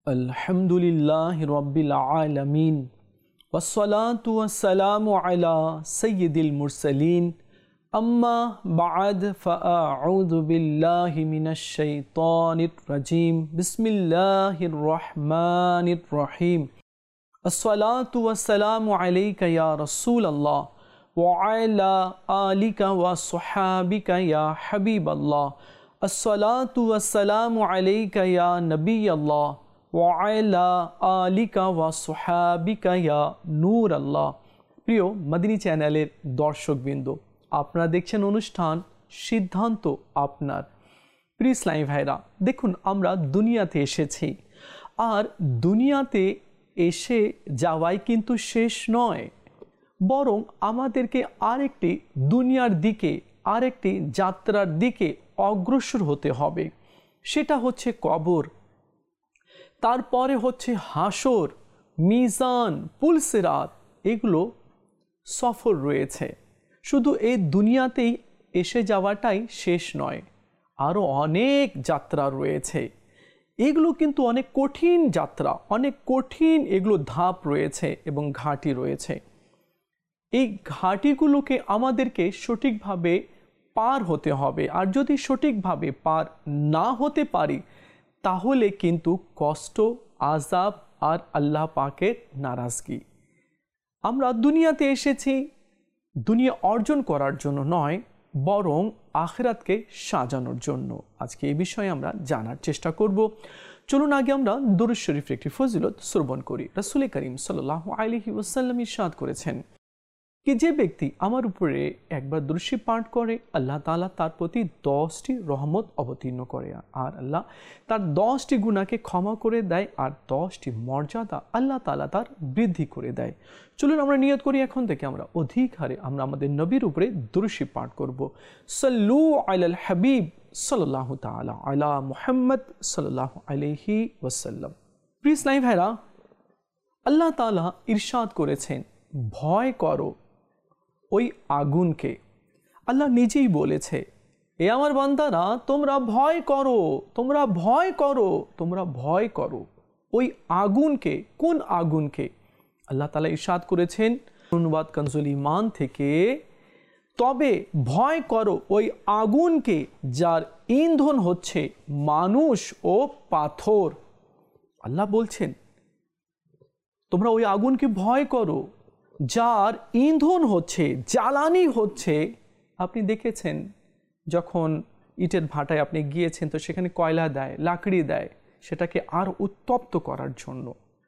अल्हम्दुलिल्लाहि रब्बिल आलमीन वस्सलातु वस्सलामु अला सय्यिदिल मुरसलीन अम्मा बअद फ़अऊज़ु बिल्लाहि मिनश शैतानिर रजीम बिस्मिल्लाहिर रहमानिर रहीम अस्सलातु वस्सलामु अलैका या रसूलल्लाह व अला आलिका व अस्हाबिका या हबीबल्लाह अस्सलातु वस्सलामु अलैका या नबियल्लाह ওয়াইলা আলিকা ওয়া সুহাবিকা ইয়া নূর আল্লাহ। প্রিয় মদিনী চ্যানেলের দর্শকবৃন্দ, আপনারা দেখছেন অনুষ্ঠান সিদ্ধান্ত আপনার। প্রিয় ইসলামী ভাইরা, দেখুন আমরা দুনিয়াতে এসেছি, আর দুনিয়াতে এসে যাওয়াই কিন্তু শেষ নয়, বরং আমাদেরকে আরেকটি দুনিয়ার দিকে, আরেকটি যাত্রার দিকে অগ্রসর হতে হবে। সেটা হচ্ছে কবর, তারপরে হচ্ছে হাসর, মিজান, পুলসিরাত। এগুলো সফর রয়েছে। শুধু এই দুনিয়াতেই এসে যাওয়াটাই শেষ নয়, আরও অনেক যাত্রা রয়েছে। এগুলো কিন্তু অনেক কঠিন যাত্রা, অনেক কঠিন এগুলো ধাপ রয়েছে এবং ঘাঁটি রয়েছে। এই ঘাঁটিগুলোকে আমাদেরকে সঠিকভাবে পার হতে হবে, আর যদি সঠিকভাবে পার না হতে পারি তাহলে কিন্তু কষ্ট, আযাব আর আল্লাহ পাকের নারাজগি। আমরা দুনিয়াতে এসেছি দুনিয়া অর্জন করার জন্য নয়, বরং আখিরাতকে সাজানোর জন্য। আজকে এই বিষয়ে আমরা জানার চেষ্টা করব। চলুন আগে আমরা দরুদ শরীফের একটি ফজিলত শ্রবণ করি। রাসূল করিম সাল্লাল্লাহু আলাইহি ওয়াসাল্লাম ইরশাদ করেছেন कि जे व्यक्ति आमार उपरे एकबार दुरूद शरीफ पाठ करे आल्लाह ताला तार प्रति 10टी रहमत अवतीर्ण करे और आल्लाह तार 10टी गुनाहके क्षमा करे देय और 10टी मर्यादा आल्लाह ताला तार बृद्धि करे देय। चलुन आमरा नियत करी एखन थेके आमरा अधिक हारे आमरा आमादेर नबीर उपरे दुरूद शरीफ पाठ करब। सल्लु आलाल हबीब सल्लल्लाहु ताआला अला मुहम्मद सल्लल्लाहु अलैहि वसल्लम। प्रिय इस्लामी भाइरा, आल्लाह ताला इरशाद करेছেন ভয় করো ওই আগুনকে। আল্লাহ নিজেই বলেছে, এ আমার বান্দারা তোমরা ভয় করো, তোমরা ভয় করো, তোমরা ভয় করো ওই আগুনকে। কোন আগুনকে? আল্লাহ তাআলা ইরশাদ করেছেন অনুবাদ কানজুল ঈমান থেকে, তবে ভয় করো ওই আগুনকে যার ইন্ধন হচ্ছে মানুষ ও পাথর। আল্লাহ বলছেন তোমরা ওই আগুনকে ভয় করো যার ইন্ধন হচ্ছে, জ্বালানি হচ্ছে। আপনি দেখেছেন যখন ইটের ভাটায় আপনি গিয়েছেন তো সেখানে কয়লা দেয়, লাকড়ি দেয় সেটাকে আরো উত্তপ্ত করার জন্য।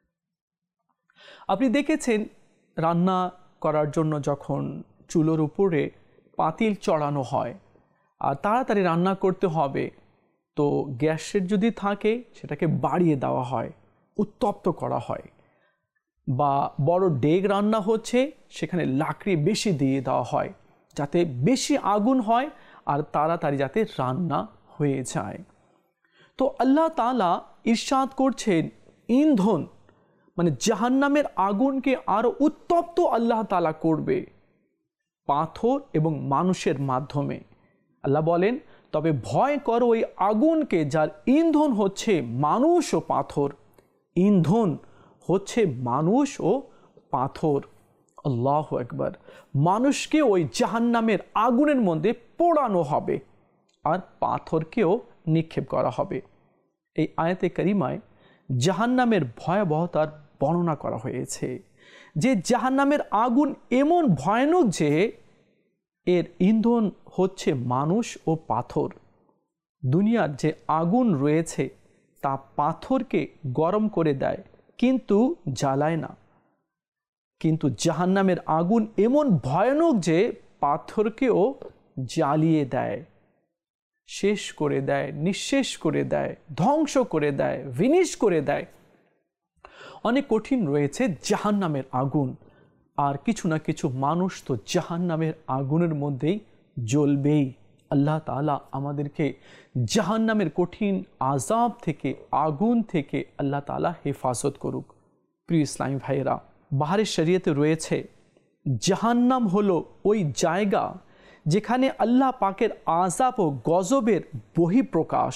আপনি দেখেছেন রান্না করার জন্য যখন চুলোর উপরে পাতিল চড়ানো হয় আর তাড়াতাড়ি রান্না করতে হবে, তো গ্যাসের যদি থাকে সেটাকে বাড়িয়ে দেওয়া হয়, উত্তপ্ত করা হয়। বা বড় ডেগ রান্না হচ্ছে সেখানে লাকড়ি বেশি দিয়ে দেওয়া হয় যাতে বেশি আগুন হয় আর তাড়াতাড়ি যাতে রান্না হয়ে যায়। তো আল্লাহ তাআলা ইরশাদ করছেন ইন্ধন মানে জাহান্নামের আগুনকে আরো উত্তপ্ত আল্লাহ তাআলা করবে পাথর এবং মানুষের মাধ্যমে। আল্লাহ বলেন তবে ভয় করো ওই আগুনকে যার ইন্ধন হচ্ছে মানুষ ও পাথর। ইন্ধন হচ্ছে মানুষ ও পাথর। আল্লাহু আকবার। মানুষকে ওই জাহান্নামের আগুনের মধ্যে পোড়ানো হবে আর পাথরকেও নিক্ষেপ করা হবে। এই আয়াতে কারিমায় জাহান্নামের ভয়াবহতার বর্ণনা করা হয়েছে যে জাহান্নামের আগুন এমন ভয়ানক যে এর ইন্ধন হচ্ছে মানুষ ও পাথর। দুনিয়ার যে আগুন রয়েছে তা পাথরকে গরম করে দেয় কিন্তু জ্বালায় না, কিন্তু জাহান্নামের আগুন এমন ভয়ানক যে পাথরকেও জ্বালিয়ে দেয়, শেষ করে দেয়, নিঃশেষ করে দেয়, ধ্বংস করে দেয়, বিনিশ করে দেয়। অনেক কঠিন রয়েছে জাহান্নামের আগুন, আর কিছু না কিছু মানুষ তো জাহান্নামের আগুনের মধ্যেই জ্বলবেই। আল্লাহ তাআলা আমাদেরকে জাহান্নামের কঠিন আযাব থেকে, আগুন থেকে আল্লাহ তাআলা হেফাজত করুক। প্রিয় ইসলামী ভাইয়েরা, বাহারে শরীয়তে রয়েছে জাহান্নাম হলো ওই জায়গা যেখানে আল্লাহ পাকের আযাব ও গজবের বহিঃপ্রকাশ,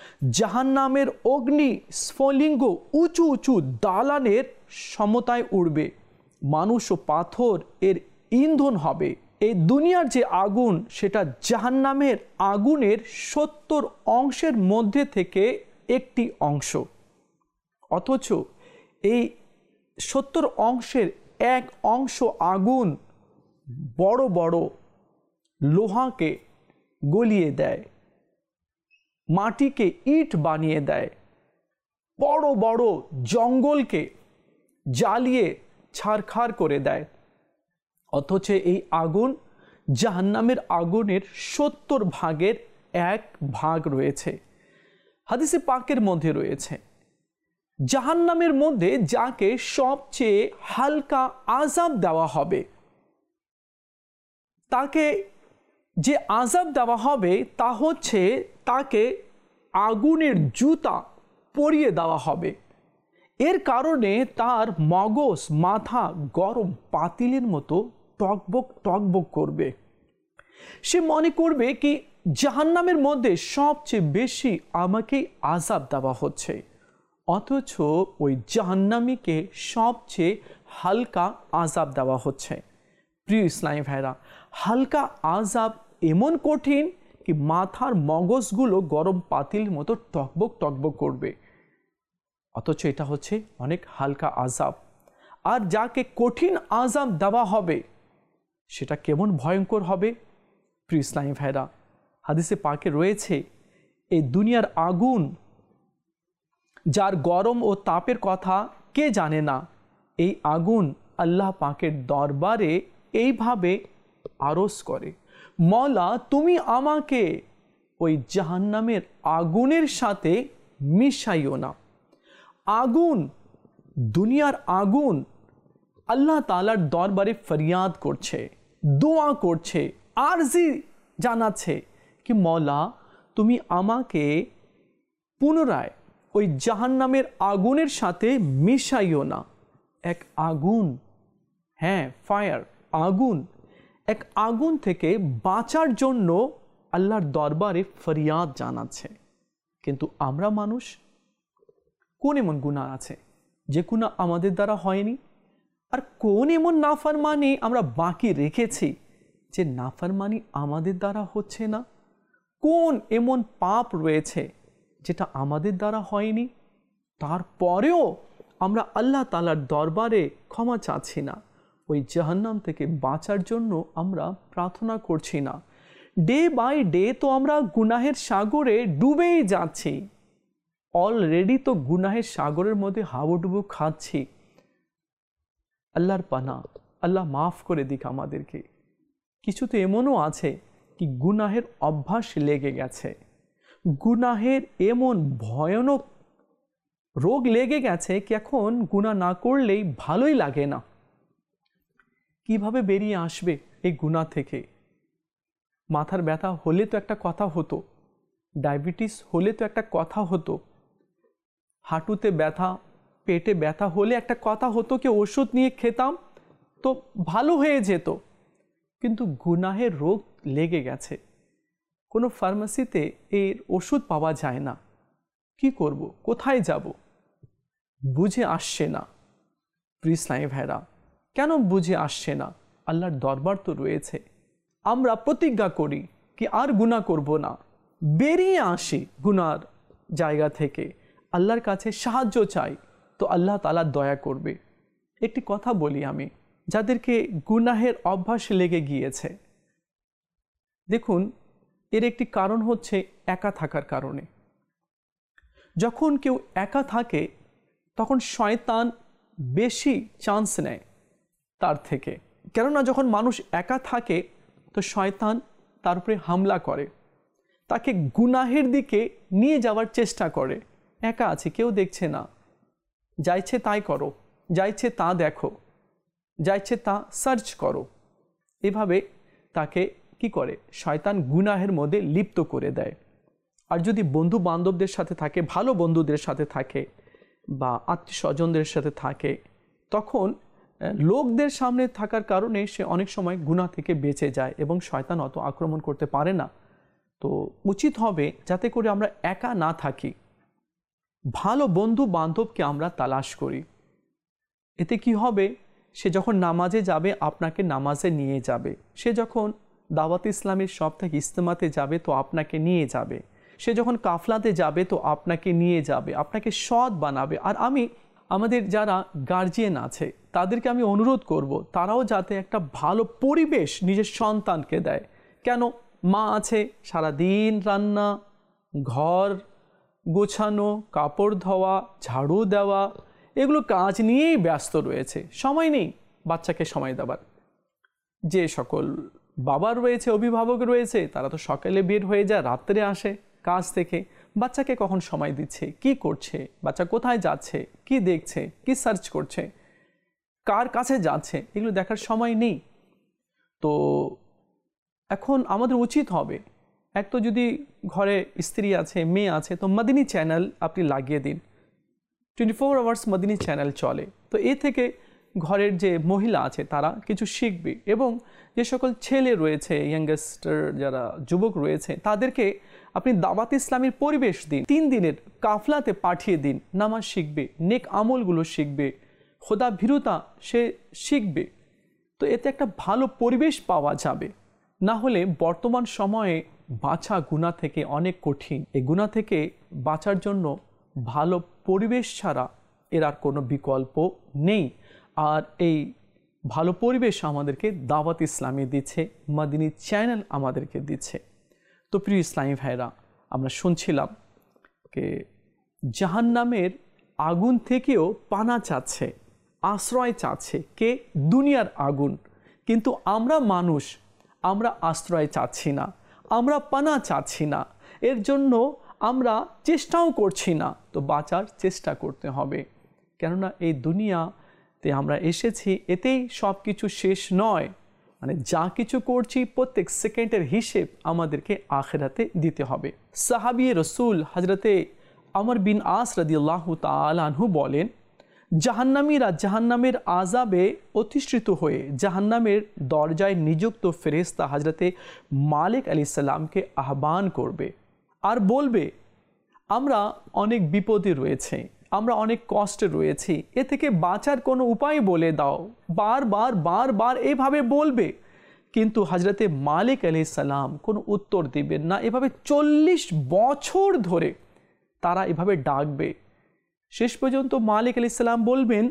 জাহান্নামের অগ্নি স্ফুলিঙ্গ উঁচু উঁচু দালানের সমতায় উড়বে, মানুষ ও পাথর এর ইন্ধন হবে। এই দুনিয়ার যে আগুন সেটা জাহান্নামের আগুনের 70 অংশের মধ্যে থেকে একটি অংশ, অথচ এই 70 অংশের এক অংশ আগুন বড় বড় লোহাকে গলিয়ে দেয়, মাটিকে ইট বানিয়ে দেয়, বড় বড় জঙ্গলকে জ্বালিয়ে ছারখার করে দেয়। অথচ এই আগুন জাহান্নামের আগুনের 70 ভাগের 1 ভাগ রয়েছে। হাদিসে পাকের মধ্যে রয়েছে, জাহান্নামের মধ্যে যাকে সবচেয়ে হালকা আযাব দেওয়া হবে, তাকে যে আযাব দেওয়া হবে তা হচ্ছে তাকে আগুনের জুতা পরিয়ে দেওয়া হবে। এর কারণে তার মগজ মাথা গরম পাতিলের মতো টকবক টকবক করবে। সে মনে করবে কি জাহান্নামের মধ্যে সবচেয়ে বেশি আমাকে আযাব দেওয়া হচ্ছে, অথচ ওই জাহান্নামীকে সবচেয়ে হালকা আযাব দেওয়া হচ্ছে। প্রিয় ইসলামী ভাইরা, হালকা আযাব এমন কঠিন কি মাথার মগজগুলো গরম পাতিল মতো টকবক টকবক করবে, অথচ এটা হচ্ছে অনেক হালকা আযাব। আর যাকে কঠিন আযাব দেওয়া হবে সেটা কেমন ভয়ঙ্কর হবে। প্রিয় ইসলামী ভাইরা, হাদিসে পাকে রয়েছে, এই দুনিয়ার আগুন যার গরম ও তাপের কথা কে জানে না, এই আগুন আল্লাহ পাকের দরবারে এইভাবে আরজ করে, মওলা তুমি আমাকে ওই জাহান্নামের আগুনের সাথে মিশাইও না। আগুন, দুনিয়ার আগুন আল্লাহ তাআলার দরবারে ফরিয়াদ করছে, দোয়া করছে, আরজি জানাচ্ছে কি মওলা তুমি আমাকে পুনরায় ওই জাহান্নামের আগুনের সাথে মিশাইও না। এক আগুন, হ্যাঁ ফায়ার, আগুন, এক আগুন থেকে বাঁচার জন্য আল্লাহর দরবারে ফরিয়াদ জানাচ্ছে। কিন্তু আমরা মানুষ, কোন এমন গুনাহ আছে যে গুনাহ আমাদের দ্বারা হয়নি, আর কোন এমন নাফরমানি আমরা বাকি রেখেছি যে নাফরমানি আমাদের দ্বারা হচ্ছে না, কোন এমন পাপ রয়েছে যেটা আমাদের দ্বারা হয়নি, তারপরেও আমরা আল্লাহ তাআলার দরবারে ক্ষমা চাচ্ছি না, ওই জাহান্নাম থেকে বাঁচার জন্য আমরা প্রার্থনা করছি না। ডে বাই ডে তো আমরা গুনাহের সাগরে ডুবেই যাচ্ছি, অলরেডি তো গুনাহের সাগরের মধ্যে হাবুডুবু খাচ্ছি। আল্লাহর পানা, আল্লাহ মাফ করে দিক আমাদেরকে। কিছু তো এমনও আছে কি গুনাহের অভ্যাস লেগে গেছে, গুনাহের এমন ভয়ানক রোগ লেগে গেছে কি এখন গুনাহ না করলেই ভালোই লাগে না। কিভাবে বেরিয়ে আসবে এই গুনাহ থেকে? মাথার ব্যথা হলে তো একটা কথা হতো, ডায়াবেটিস হলে তো একটা কথা হতো, হাঁটুতে ব্যথা, পেটে ব্যথা হলে একটা কথা হতো কি ওষুধ নিয়ে খেতাম তো ভালো হয়ে যেত। কিন্তু গুনাহের রোগ লেগে গেছে, কোনো ফার্মেসিতে এর ওষুধ পাওয়া যায় না, কি করব, কোথায় যাব, বুঝে আসছে না। প্রিয় ইসলামী ভাইরা, কেন বুঝে আসছে না? আল্লাহর দরবার তো রয়েছে, আমরা প্রতিজ্ঞা করি কি আর গুনাহ করব না, বেরিয়ে আসি গুনার জায়গা থেকে, আল্লাহর কাছে সাহায্য চাই, তো আল্লাহ তাআলা দয়া করবে। একটি কথা বলি আমি, যাদেরকে গুনাহের অভ্যাস লেগে গিয়েছে, দেখুন এর একটি কারণ হচ্ছে একা থাকার কারণে। যখন কেউ একা থাকে তখন শয়তান বেশি চান্স নেয় তার থেকে, কেননা যখন মানুষ একা থাকে তো শয়তান তার উপরে হামলা করে, তাকে গুনাহের দিকে নিয়ে যাওয়ার চেষ্টা করে। একা আছে, কেউ দেখছে না, যা ইচ্ছে তাই করো, যা ইচ্ছে তা দেখো, যা ইচ্ছে তা সার্চ করো, এভাবে তাকে কি করে শয়তান গুনাহের মধ্যে লিপ্ত করে দেয়। আর যদি বন্ধু বান্ধবদের সাথে থাকে, ভালো বন্ধুদের সাথে থাকে বা আত্মীয় স্বজনদের সাথে থাকে, তখন লোকদের সামনে থাকার কারণে সে অনেক সময় গুনাহ থেকে বেঁচে যায় এবং শয়তান অত আক্রমণ করতে পারে না। তো উচিত হবে যাতে করে আমরা একা না থাকি, ভালো বন্ধু বান্ধবকে আমরা তালাশ করি। এতে কি হবে, সে যখন নামাজে যাবে আপনাকে নামাজে নিয়ে যাবে, সে যখন দাওয়াত ইসলামের সপ্তাহে ইজতেমাতে যাবে তো আপনাকে নিয়ে যাবে, সে যখন কাফলাতে যাবে তো আপনাকে নিয়ে যাবে, আপনাকে সৎ বানাবে। আর আমাদের যারা গার্জিয়ান আছে তাদেরকে আমি অনুরোধ করব তারাও যাতে একটা ভালো পরিবেশ নিজের সন্তানকে দেয়। কেন, মা আছে সারাদিন রান্না, ঘর গোছানো, কাপড় ধোয়া, ঝাড়ু দেওয়া, এগুলো কাজ নিয়েই ব্যস্ত রয়েছে, সময় নেই বাচ্চাকে সময় দেওয়ার। যে সকল বাবা রয়েছে, অভিভাবক রয়েছে, তারা তো সকালে বের হয়ে যায়, রাত্রে আসে কাজ থেকে, বাচ্চাকে কখন সময় দিচ্ছে, কি করছে, বাচ্চা কোথায় যাচ্ছে, কি দেখছে, কি সার্চ করছে, কার কাছে যাচ্ছে, এগুলো দেখার সময় নেই। তো এখন আমাদের উচিত হবে, এক তো যদি ঘরে স্ত্রী আছে, মেয়ে আছে, তো মাদিনী চ্যানেল আপনি লাগিয়ে দিন, 24 আওয়ার্স মাদিনী চ্যানেল চলে। তো এ থেকে ঘরের যে মহিলা আছে তারা কিছু শিখবে, এবং যে সকল ছেলে রয়েছে, ইয়াংস্টার যারা যুবক রয়েছে, তাদেরকে আপনি দাওয়াত ইসলামের পরিবেশ দিন, 3 দিনের কাফলাতে পাঠিয়ে দিন, নামাজ শিখবে, নেক আমলগুলো শিখবে, খোদা ভীরুতা সে শিখবে। তো এতে একটা ভালো পরিবেশ পাওয়া যাবে। না হলে বর্তমান সময়ে বাঁচা গুনাহ থেকে অনেক কঠিন। এই গুনাহ থেকে বাঁচার জন্য ভালো পরিবেশ ছাড়া এর আর কোনো বিকল্প নেই। আর এই ভালো পরিবেশ আমাদেরকে দাওয়াত ইসলামী দিচ্ছে, মাদিনী চ্যানেল আমাদেরকে দিচ্ছে। তো প্রিয় ইসলামী ভাইরা, আমরা শুনছিলাম যে জাহান্নামের আগুন থেকেও পানা চাচ্ছে, আশ্রয় চাচ্ছে কে? দুনিয়ার আগুন। কিন্তু আমরা মানুষ, আমরা আশ্রয় চাচ্ছি না, আমরা পানা চাচ্ছি না, এর জন্য আমরা চেষ্টাও করছি না। তো বাঁচার চেষ্টা করতে হবে, কেননা এই দুনিয়াতে আমরা এসেছি, এতেই সব কিছু শেষ নয়। মানে যা কিছু করছি প্রত্যেক সেকেন্ডের হিসেব আমাদেরকে আখিরাতে দিতে হবে। সাহাবী রসুল হজরতে আমর বিন আস রাদিয়াল্লাহু তাআলা আনহু বলেন, জাহান্নামীরা জাহান্নামের আযাবে অতিষ্ঠিত হয়ে জাহান্নামের দরজায় নিযুক্ত ফেরেশতা হজরতে মালিক আলাইহিস সালামকে আহ্বান করবে আর বলবে, আমরা অনেক বিপদে রয়েছে, আমরা অনেক কষ্টে রয়েছি, এ থেকে বাঁচার কোনো উপায় বলে দাও। বারবার বারবার এইভাবে বলবে, কিন্তু হজরতে মালিক আলাইহিস সালাম কোনো উত্তর দিবেন না। এভাবে 40 বছর ধরে তারা এভাবে ডাকবে। শেষ পর্যন্ত মালিক আলাইহিস সালাম বলবেন,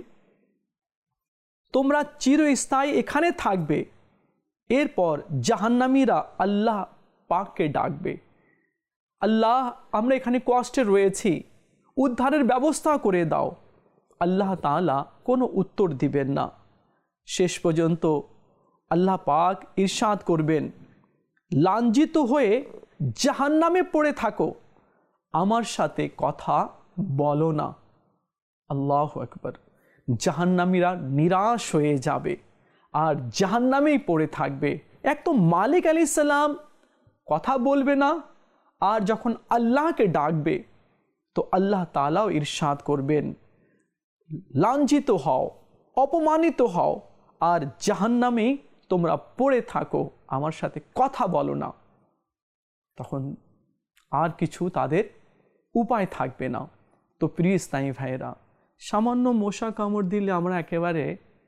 তোমরা চিরস্থায়ী এখানে থাকবে। এরপর জাহান্নামীরা আল্লাহ পাককে ডাকবে, আল্লাহ, আমরা এখানে কষ্টে রয়েছি, উদ্ধারের ব্যবস্থা করে দাও। আল্লাহ তাআলা কোনো উত্তর দিবেন না। শেষ পর্যন্ত আল্লাহ পাক ইরশাদ করবেন, লাঞ্ছিত হয়ে জাহান্নামে পড়ে থাকো, আমার সাথে কথা বলো না। আল্লাহু আকবার। জাহান্নামীরা নিরাশ হয়ে যাবে আর জাহান্নামেই পড়ে থাকবে। এক তো মালিক আলাইহিস সালাম কথা বলবে না, আর যখন আল্লাহকে ডাকবে তো আল্লাহ তাআলাও ইরশাদ করবেন, লাঞ্ছিত হও, অপমানিত হও, আর জাহান্নামেই তোমরা পড়ে থাকো, আমার সাথে কথা বলো না। তখন আর কিছু তাদের উপায় থাকবে না। তো প্রিয় ইসলামী ভাইয়েরা, সামান্য মশা কামড় দিলে আমরা একেবারে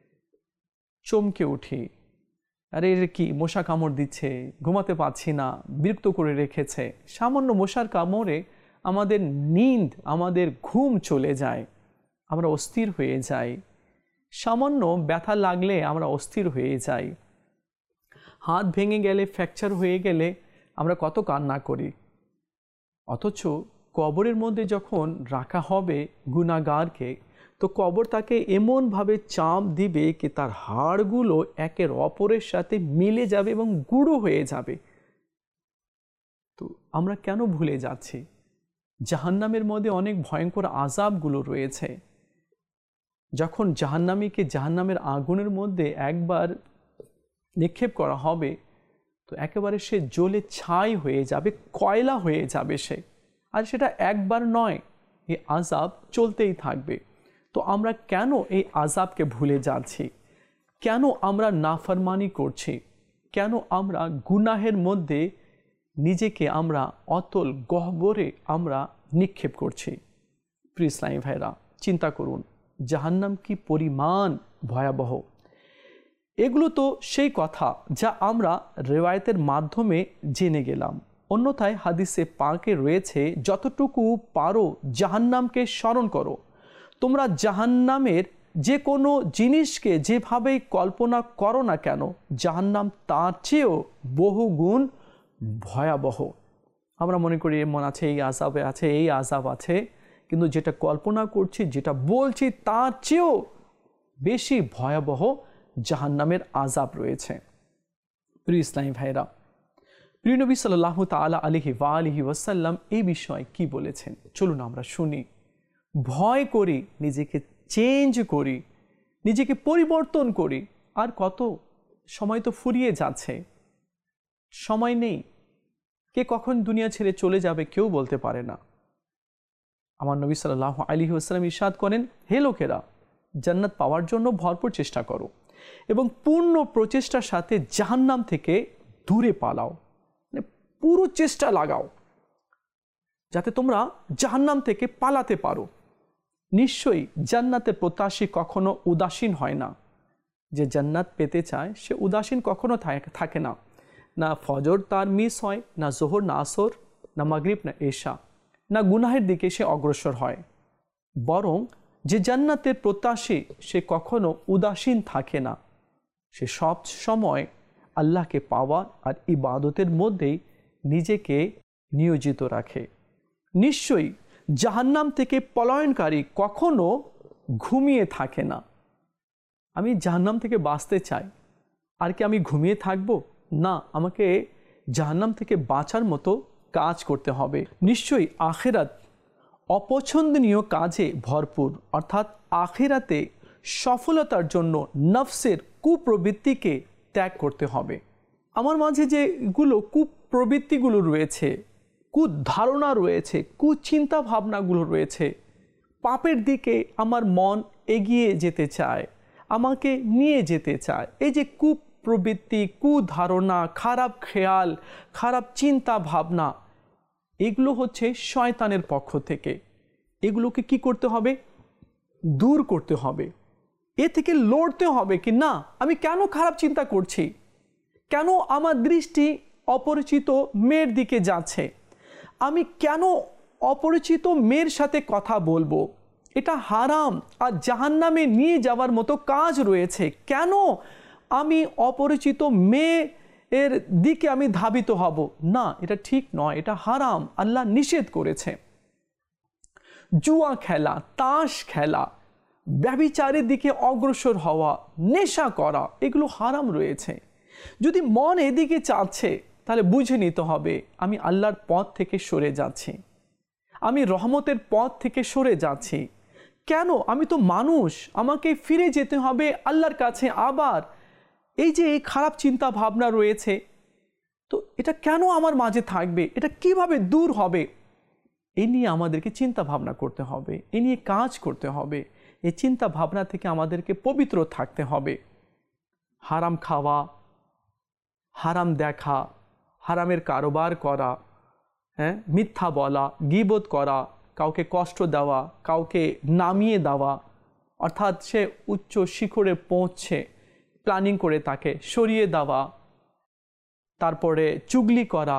চমকে উঠি, আরে এর কি, মশা কামড় দিচ্ছে, ঘুমাতে পারছি না, বিরক্ত করে রেখেছে। সামান্য মশার কামড়ে আমাদের নিন্দ, আমাদের ঘুম চলে যায়, আমরা অস্থির হয়ে যাই। সামান্য ব্যথা লাগলে আমরা অস্থির হয়ে যাই। হাত ভেঙে গেলে, ফ্র্যাকচার হয়ে গেলে আমরা কত কান্না করি। অথচ কবরের মধ্যে যখন রাখা হবে গুনাহগারকে, তো কবর তাকে এমনভাবে চাপ দিবে কি তার হাড়গুলো একের অপরের সাথে মিলে যাবে এবং গুঁড়ো হয়ে যাবে। তো আমরা কেন ভুলে যাচ্ছি? জাহান্নামের মধ্যে অনেক ভয়ঙ্কর আযাবগুলো রয়েছে। যখন জাহান্নামীকে জাহান্নামের আগুনের মধ্যে একবার নিক্ষেপ করা হবে, তো একেবারে সে জ্বলে ছাই হয়ে যাবে, কয়লা হয়ে যাবে সে। আর সেটা একবার নয়, এই আযাব চলতেই থাকবে। তো আমরা কেন এই আযাবকে ভুলে যাচ্ছি? কেন আমরা নাফরমানি করছি? কেন আমরা গুনাহের মধ্যে নিজেকে আমরা অতল গহ্বরে আমরা নিক্ষেপ করছি। প্রিয় ইসলামী ভাইরা, চিন্তা করুন জাহান্নাম কি পরিমাণ ভয়াবহ। এগুলো তো সেই কথা যা আমরা রেওয়ায়েতের মাধ্যমে জেনে গেলাম। অন্যথায় হাদিসে পাকে রয়েছে, যতটুকু পারো জাহান্নামকে স্মরণ করো। তোমরা জাহান্নামের যে কোনো জিনিসকে যেভাবেই কল্পনা করো না কেন, জাহান্নাম তার চেয়েও বহুগুণ ভয়াবহ। আমরা মনে করি এমন আছে, এই আযাবে আছে, এই আযাব আছে, কিন্তু যেটা কল্পনা করছি, যেটা বলছি, তার চেয়েও বেশি ভয়াবহ জাহান্নামের আযাব রয়েছে। প্রিয় ইসলামী ভাইরা, প্রিয় নবী সাল্লাল্লাহু তাআলা আলাইহি ওয়াসাল্লাম এই বিষয়ে কি বলেছেন চলুন আমরা শুনি। ভয় করি, নিজেকে চেঞ্জ করি, নিজেকে পরিবর্তন করি। আর কত সময় তো ফুরিয়ে যাচ্ছে, সময় নেই। কে কখন দুনিয়া ছেড়ে চলে যাবে কেউ বলতে পারে না। আমার নবী সাল্লাল্লাহু আলাইহি ওয়াসাল্লাম ইরশাদ করেন, হে লোকেরা, জান্নাত পাওয়ার জন্য ভরপুর চেষ্টা করো এবং পূর্ণ প্রচেষ্টার সাথে জাহান্নাম থেকে দূরে পালাও। মানে পুরো চেষ্টা লাগাও যাতে তোমরা জাহান্নাম থেকে পালাতে পারো। নিশ্চয়ই জান্নাতের প্রত্যাশী কখনো উদাসীন হয় না। যে জান্নাত পেতে চায় সে উদাসীন কখনো থাকে না। না ফজর তার মিস হয়, না জোহর, না আসর, না মাগরিব, না এশা, না গুনাহের দিকে সে অগ্রসর হয়। বরং যে জান্নাতের প্রত্যাশী সে কখনো উদাসীন থাকে না। সে সব সময় আল্লাহকে পাওয়া আর ইবাদতের মধ্যেই নিজেকে নিয়োজিত রাখে। নিশ্চয়ই জাহান্নাম থেকে পলায়নকারী কখনো ঘুমিয়ে থাকে না। আমি জাহান্নাম থেকে বাঁচতে চাই, আর কি আমি ঘুমিয়ে থাকব? না, আমাকে জাহান্নাম থেকে বাঁচার মতো কাজ করতে হবে। নিশ্চয়ই আখিরাত অপছন্দনীয় কাজে ভরপুর, অর্থাৎ আখিরাতে সফলতার জন্য নফসের কুপ্রবৃত্তিকে ত্যাগ করতে হবে। আমার মাঝে যেগুলো কুপ্রবৃত্তিগুলো রয়েছে, কুধারণা রয়েছে, কুচিন্তা ভাবনাগুলো রয়েছে, পাপের দিকে আমার মন এগিয়ে যেতে চায়, আমাকে নিয়ে যেতে চায়। এই যে কুপ্রবৃত্তি, কুধারণা, খারাপ খেয়াল, খারাপ চিন্তা ভাবনা, এগুলো হচ্ছে শয়তানের পক্ষ থেকে। এগুলোকে কি করতে হবে? দূর করতে হবে। এ থেকে লড়তে হবে কি না, আমি কেন খারাপ চিন্তা করছি, কেন আমার দৃষ্টি অপরিচিত মেয়ের দিকে যাচ্ছে, আমি কেন অপরিচিত মেয়ের সাথে কথা বলবো, এটা হারাম আর জাহান্নামে নিয়ে যাওয়ার মতো কাজ রয়েছে। কেন আমি অপরিচিত মেয়ের দিকে আমি ধাবিত হব? না, এটা ঠিক নয়, এটা হারাম, আল্লাহ নিষেধ করেছে। জুয়া খেলা, তাস খেলা, ব্যভিচারের দিকে অগ্রসর হওয়া, নেশা করা, এগুলো হারাম রয়েছে। যদি মন এদিকে চাচ্ছে তাহলে বুঝে নিতে হবে আমি আল্লাহর পথ থেকে সরে যাচ্ছি, আমি রহমতের পথ থেকে সরে যাচ্ছি। কেন? আমি তো মানুষ, আমাকে ফিরে যেতে হবে আল্লাহর কাছে। আবার এই যে এই খারাপ চিন্তা ভাবনা রয়েছে, তো এটা কেন আমার মাঝে থাকবে, এটা কিভাবে দূর হবে? এই নিয়ে আমাদেরকে চিন্তা ভাবনা করতে হবে, এ নিয়ে কাজ করতে হবে। এই চিন্তা ভাবনা থেকে আমাদেরকে পবিত্র থাকতে হবে। হারাম খাওয়া, হারাম দেখা, হারামের কারোবার করা, মিথ্যা বলা, গীবত করা, কাউকে কষ্ট দেওয়া, কাউকে নামিয়ে দেওয়া, অর্থাৎ সে উচ্চ শিখরে পৌঁছে প্ল্যানিং করে তাকে সরিয়ে দেওয়া, তারপরে চুগলি করা,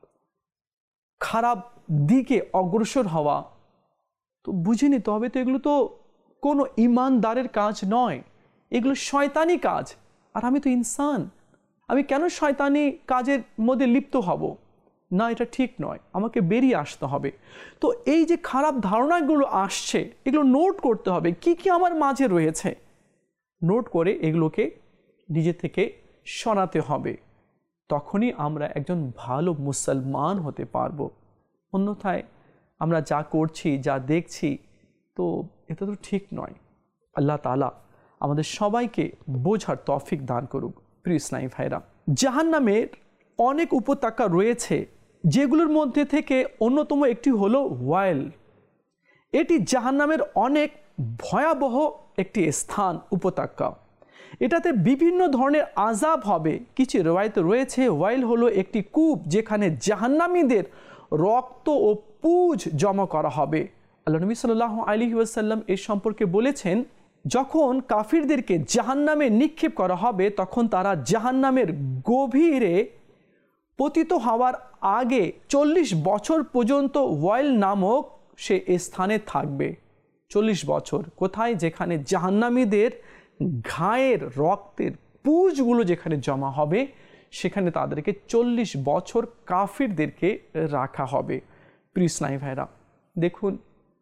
খারাপ দিকে অগ্রসর হওয়া, তো বুঝে নিতে হবে তো এগুলো তো কোনো ইমানদারের কাজ নয়, এগুলো শয়তানি কাজ। আর আমি তো ইনসান, আমি কেন শয়তানি কাজের মধ্যে লিপ্ত হব? না, এটা ঠিক নয়, আমাকে বেরিয়ে আসতে হবে। তো এই যে খারাপ ধারণাগুলো আসছে, এগুলো নোট করতে হবে কি কি আমার মাঝে রয়েছে, নোট করে এগুলোকে নিজে থেকে সরাতে হবে। তখনই আমরা একজন ভালো মুসলমান হতে পারবো। অন্যথায় আমরা যা করছি, যা দেখছি, তো এটা তো ঠিক নয়। আল্লাহ তাআলা আমাদের সবাইকে বোঝার তৌফিক দান করুক। প্রিয় ইসলামী ভাইরা, জাহান্নামের অনেক উপত্যকা রয়েছে, যেগুলোর মধ্যে থেকে অন্যতম একটি হলো ওয়াইল। এটি জাহান্নামের অনেক ভয়াবহ একটি স্থান, উপত্যকা। এটাতে বিভিন্ন ধরনের আযাব হবে। কিছু রওয়ায়াতে রয়েছে ওয়াইল হলো একটি কূপ যেখানে জাহান্নামীদের রক্ত ও পুজ জমা করা হবে। আল্লাহ নবী সাল্লাল্লাহু আলাইহি ওয়াসাল্লাম এর সম্পর্কে বলেছেন, যখন কাফিরদেরকে জাহান্নামে নিক্ষেপ করা হবে তখন তারা জাহান্নামের গভীরে পতিত হওয়ার আগে 40 বছর পর্যন্ত ওয়াইল নামক সে স্থানে থাকবে। 40 বছর কোথায়? যেখানে জাহান্নামীদের ঘায়ের রক্তের পুজগুলো যেখানে জমা হবে সেখানে তাদেরকে 40 বছর কাফিরদেরকে রাখা হবে। প্রিয় ইসলামী ভাইরা, দেখুন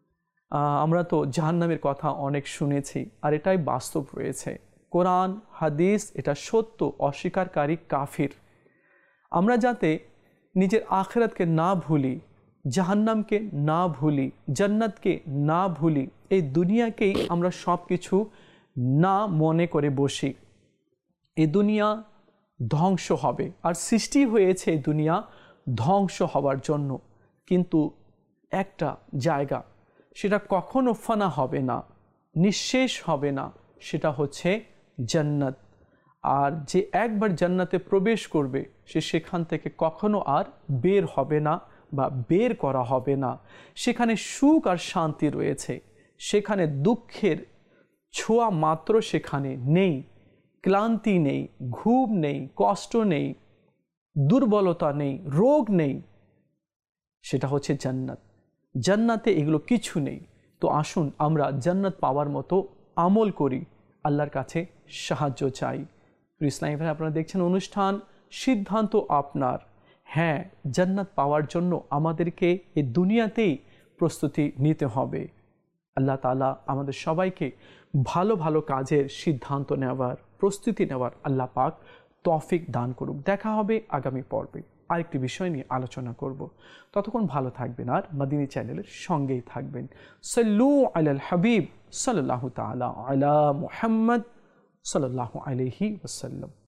আমরা তো জাহান্নামের কথা অনেক শুনেছি, আর এটাই বাস্তব রয়েছে। কোরআন হাদিস এটা সত্য, অস্বীকারী কাফির। আমরা যাতে নিজের আখিরাতকে না ভুলি, জাহান্নামকে না ভুলি, জান্নাতকে না ভুলি, এই দুনিয়াকেই আমরা সব কিছু না মনে করে বসি। এই দুনিয়া ধ্বংস হবে, আর সৃষ্টি হয়েছে এই দুনিয়া ধ্বংস হওয়ার জন্য। কিন্তু একটা জায়গা সেটা কখনো ফানা হবে না, নিঃশেষ হবে না, সেটা হচ্ছে জান্নাত। আর যে একবার জান্নাতে প্রবেশ করবে সে সেখান থেকে কখনো আর বের হবে না বা বের করা হবে না। সেখানে সুখ আর শান্তি রয়েছে, সেখানে দুঃখের ছোঁয়া মাত্র সেখানে নেই, ক্লান্তি নেই, ঘুম নেই, কষ্ট নেই, দুর্বলতা নেই, রোগ নেই। সেটা হচ্ছে জান্নাত। জান্নাতে এগুলো কিছু নেই। তো আসুন আমরা জান্নাত পাওয়ার মতো আমল করি, আল্লাহর কাছে সাহায্য চাই। ইসলামী ভাই, আপনারা দেখছেন অনুষ্ঠান সিদ্ধান্ত আপনার। হ্যাঁ, জান্নাত পাওয়ার জন্য আমাদেরকে এই দুনিয়াতেই প্রস্তুতি নিতে হবে। আল্লাহ তাআলা আমাদের সবাইকে ভালো ভালো কাজের সিদ্ধান্ত নেওয়ার, প্রস্তুতি নেওয়ার আল্লাহ পাক তৌফিক দান করুক। দেখা হবে আগামী পর্বে, আরেকটি বিষয় নিয়ে আলোচনা করব। ততক্ষণ ভালো থাকবেন আর মাদিনী চ্যানেলের সঙ্গেই থাকবেন। সাল্লু আলাল হাবিব সাল্লাল্লাহু তাআলা আলা মুহাম্মদ সাল্লাল্লাহু আলাইহি ওয়াসাল্লাম।